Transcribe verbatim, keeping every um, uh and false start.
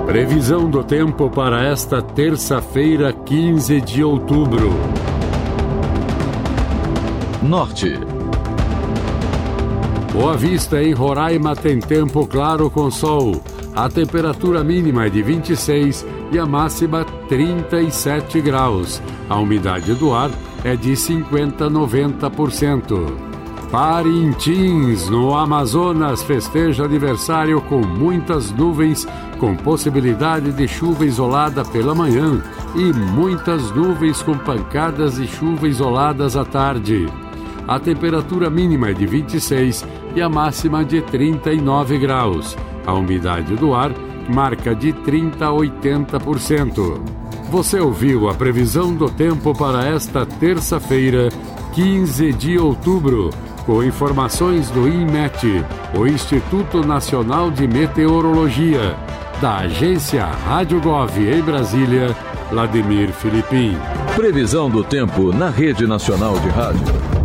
Previsão do tempo para esta terça-feira, quinze de outubro. Norte. Boa Vista, em Roraima, tem tempo claro com sol. A temperatura mínima é de vinte e seis e a máxima trinta e sete graus. A umidade do ar é de cinquenta a noventa por cento. Parintins, no Amazonas, festeja aniversário com muitas nuvens, com possibilidade de chuva isolada pela manhã e muitas nuvens com pancadas de chuva isoladas à tarde. A temperatura mínima é de vinte e seis e a máxima de trinta e nove graus. A umidade do ar marca de trinta a oitenta por cento. Você ouviu a previsão do tempo para esta terça-feira, quinze de outubro, com informações do INMET, o Instituto Nacional de Meteorologia, da agência Rádio Gov em Brasília, Vladimir Filipim. Previsão do tempo na Rede Nacional de Rádio.